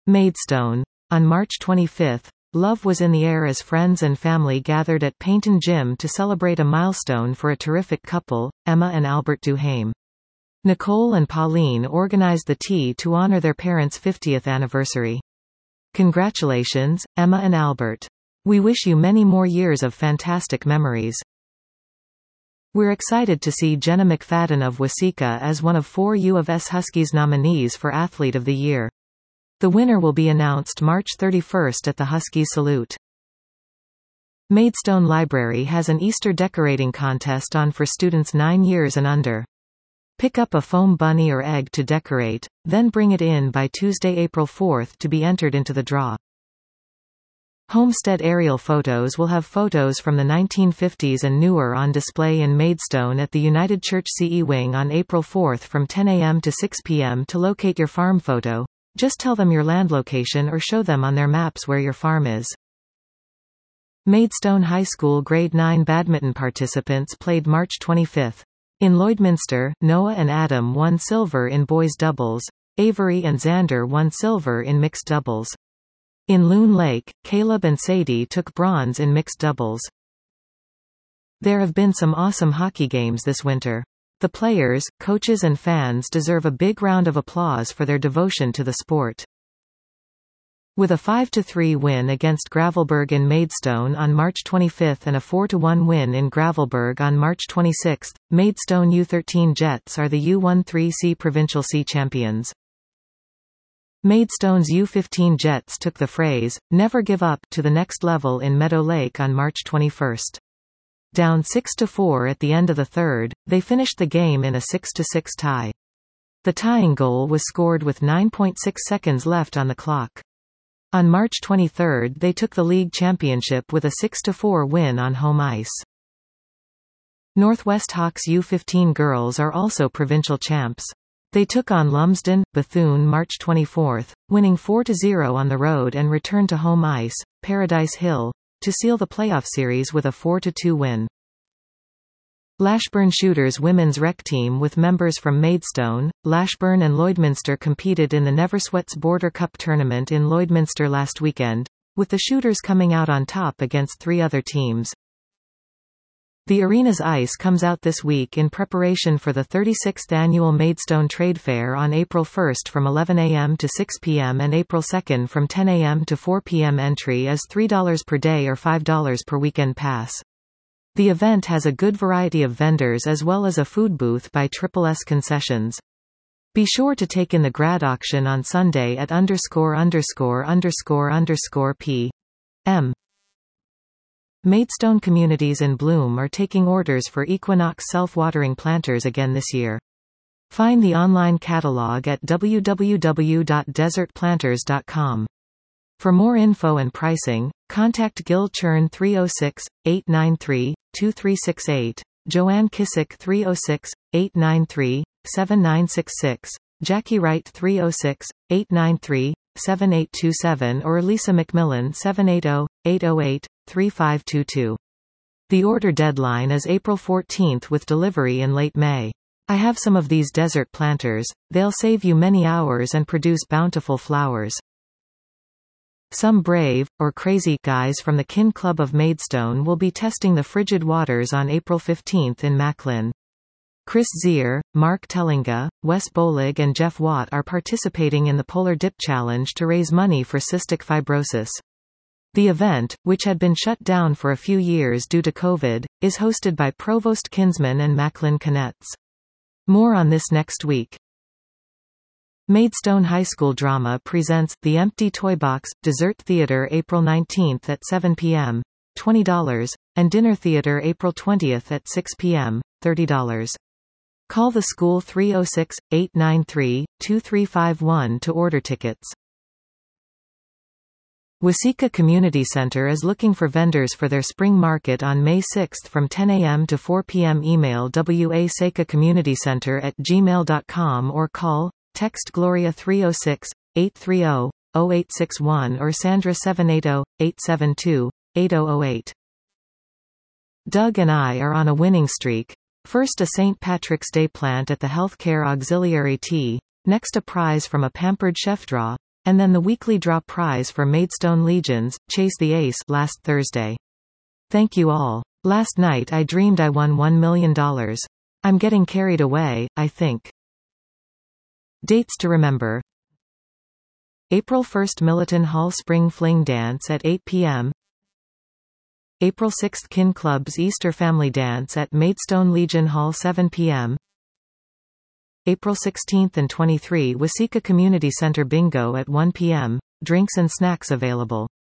Maidstone. On March 25, love was in the air as friends and family gathered at Paynton Gym to celebrate a milestone for a terrific couple, Emma and Albert Duhame. Nicole and Pauline organized the tea to honor their parents' 50th anniversary. Congratulations, Emma and Albert. We wish you many more years of fantastic memories. We're excited to see Jenna McFadden of Waseca as one of 4 U of S Huskies nominees for Athlete of the Year. The winner will be announced March 31 at the Husky Salute. Maidstone Library has an Easter decorating contest on for students 9 years and under. Pick up a foam bunny or egg to decorate, then bring it in by Tuesday, April 4 to be entered into the draw. Homestead aerial photos will have photos from the 1950s and newer on display in Maidstone at the United Church CE Wing on April 4 from 10 a.m. to 6 p.m. To locate your farm photo, just tell them your land location or show them on their maps where your farm is. Maidstone High School Grade 9 badminton participants played March 25. In Lloydminster, Noah and Adam won silver in boys' doubles. Avery and Xander won silver in mixed doubles. In Loon Lake, Caleb and Sadie took bronze in mixed doubles. There have been some awesome hockey games this winter. The players, coaches and fans deserve a big round of applause for their devotion to the sport. With a 5-3 win against Gravelbourg in Maidstone on March 25 and a 4-1 win in Gravelbourg on March 26, Maidstone U13 Jets are the U13C Provincial C champions. Maidstone's U15 Jets took the phrase, "Never give up" to the next level in Meadow Lake on March 21. Down 6-4 at the end of the third, they finished the game in a 6-6 tie. The tying goal was scored with 9.6 seconds left on the clock. On March 23 they took the league championship with a 6-4 win on home ice. Northwest Hawks U15 girls are also provincial champs. They took on Lumsden, Bethune March 24, winning 4-0 on the road and returned to home ice, Paradise Hill, to seal the playoff series with a 4-2 win. Lashburn Shooters women's rec team with members from Maidstone, Lashburn and Lloydminster competed in the Neversweats Border Cup tournament in Lloydminster last weekend, with the Shooters coming out on top against 3 other teams. The arena's ice comes out this week in preparation for the 36th annual Maidstone Trade Fair on April 1 from 11 a.m. to 6 p.m. and April 2 from 10 a.m. to 4 p.m. Entry is $3 per day or $5 per weekend pass. The event has a good variety of vendors as well as a food booth by Triple S Concessions. Be sure to take in the grad auction on Sunday at _____p.m. Maidstone communities in bloom are taking orders for Equinox self-watering planters again this year. Find the online catalog at www.desertplanters.com. For more info and pricing, contact Gil Churn 306-893-2368, Joanne Kissick 306-893-7966, Jackie Wright 306-893-7827 or Lisa McMillan 780-808-3522. The order deadline is April 14 with delivery in late May. I have some of these desert planters, they'll save you many hours and produce bountiful flowers. Some brave, or crazy, guys from the Kin Club of Maidstone will be testing the frigid waters on April 15 in Macklin. Chris Zier, Mark Tellinga, Wes Bolig and Jeff Watt are participating in the Polar Dip Challenge to raise money for cystic fibrosis. The event, which had been shut down for a few years due to COVID, is hosted by Provost Kinsman and Macklin Canets. More on this next week. Maidstone High School Drama presents The Empty Toy Box, Dessert Theatre April 19 at 7 p.m., $20, and Dinner Theatre April 20 at 6 p.m., $30. Call the school 306-893-2351 to order tickets. Waseca Community Center is looking for vendors for their spring market on May 6 from 10 a.m. to 4 p.m. Email wasecacommunitycenter@gmail.com or call, text Gloria 306-830-0861 or Sandra 780-872-8008. Doug and I are on a winning streak. First a St. Patrick's Day plant at the Healthcare Auxiliary Tea, next a prize from a Pampered Chef draw. And then the weekly draw prize for Maidstone Legions, Chase the Ace, last Thursday. Thank you all. Last night I dreamed I won $1 million. I'm getting carried away, I think. Dates to remember. April 1st Milliton Hall Spring Fling Dance at 8 p.m. April 6th Kin Club's Easter Family Dance at Maidstone Legion Hall 7 p.m. April 16th and 23 Waseca Community Center Bingo at 1 p.m. Drinks and snacks available.